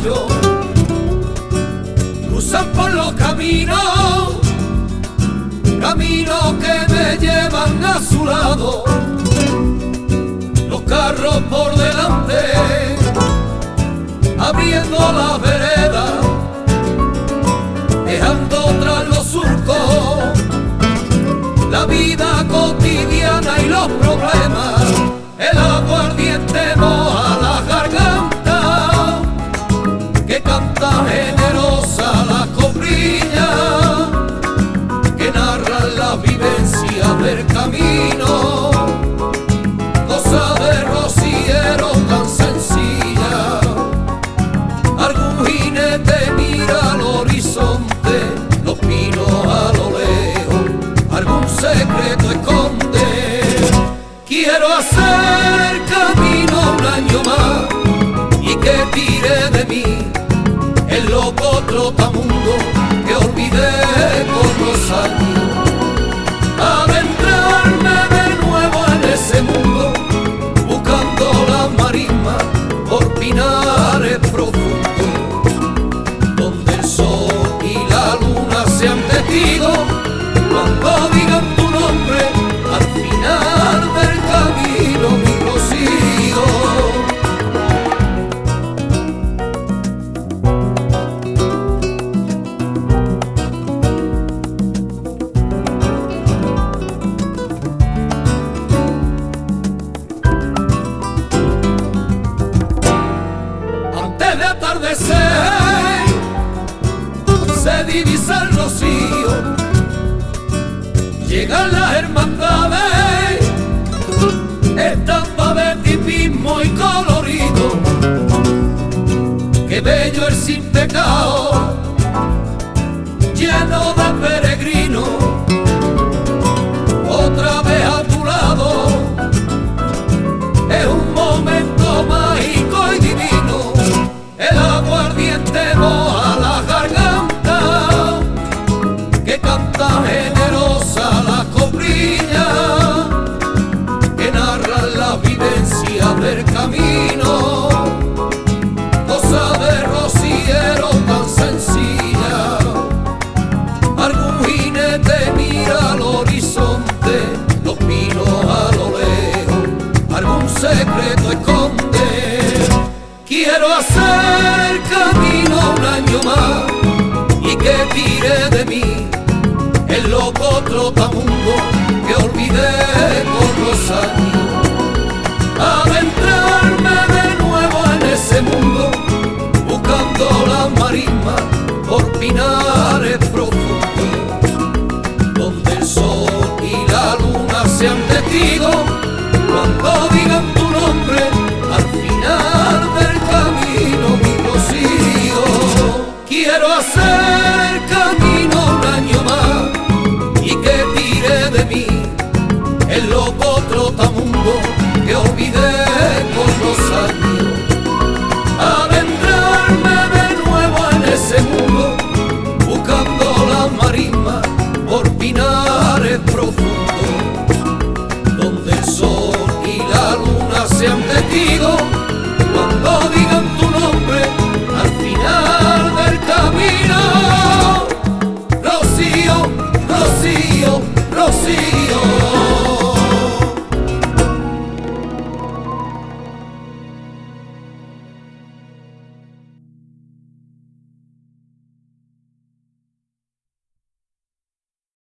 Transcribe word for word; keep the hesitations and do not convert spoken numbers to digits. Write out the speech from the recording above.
caballos cruzan por los caminos, caminos que me llevan a su lado. Los carros por delante, abriendo la vereda, dejando tras los surcos la vida cotidiana y los problemas. El aguardiente moja la garganta, que canta generosa la cobrilla, que narra la vivencia del camino, cosa de rociero tan sencilla. Algún jinete mira al horizonte, los pinos a lo lejos, algún secreto esconde. Quiero hacer camino un año más y que tire de mí el loco trotamundo que olvidé con los años. Adentrarme de nuevo en ese mundo, buscando la marisma por pinares profundos, donde el sol y la luna sean testigos cuando digan tu nombre al final del camino, mi rocío. Antes de atardecer se divisa el rocío, llegan las hermandades, estampa de tipismo y colorido. Qué bello el sin pecado, lleno de peregrinos, otra vez a tu lado. Es un momento mágico y divino, el aguardiente moja la garganta, que canta generosa la cobrilla, que narra la vivencia del camino, cosa de rociero tan sencilla. Algún jinete mira al horizonte, los pinos a lo lejos, algún secreto esconde. Quiero hacer camino un año más y que tire de mí el loco trotamundo que olvidé con los años. Adentrarme de nuevo en ese mundo, buscando la marisma por pinares profundos, donde el sol y la luna sean testigos cuando digan tu nombre al final del camino, mi rocío. Quiero hacer camino un año más y que tire de mí el loco trotamundo que olvidé con los años. Adentrarme de nuevo en ese mundo, buscando la marisma por pinares profundos, donde el sol y la luna sean testigos